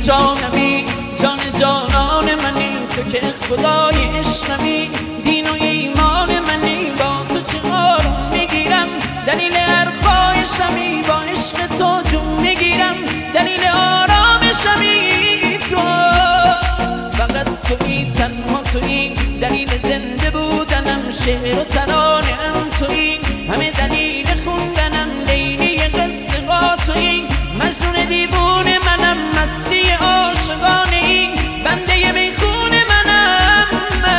جانمی، جان جانان منی، تو که خدای عشقمی، دین و ایمان منی، با تو چه آروم میگیرم، دلیل هر خواهشمی، با عشق تو جون میگیرم، دلیل آرامشمی تو. فقط تویی، تنها تویی، دلیل زنده بودنم، شعر و ترانه‌ام تویی، همه دلیل خوندنم، لیلی قصه ها تویی، مجنون دیوونه منم، مستی عاشقانه‌ای، بنده میخون منم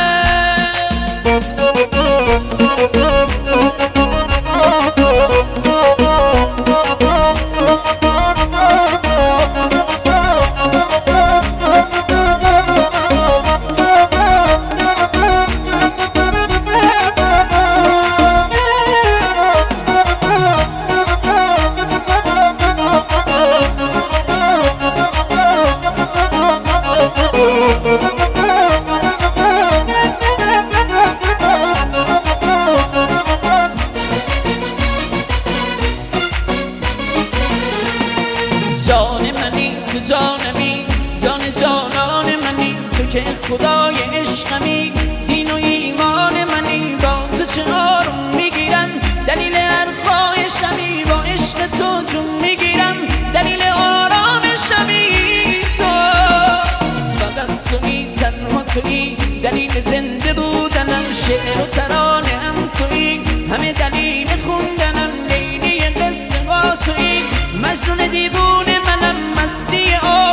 جان منی، تو جانمی، جان جانان منی، تو که خدای عشقمی، دین و ایمان منی، با تو چه آروم میگیرم، دلیل هر خواهشمی، با عشق تو جون میگیرم، دلیل آرامشمی تو. فقط تویی، تنها تویی، دلیل زنده بودنم، شعر و ترانه‌ام تویی، همه دلیل خوندنم، لیلی قصه ها تویی، مجنون دیوونه منم، مستی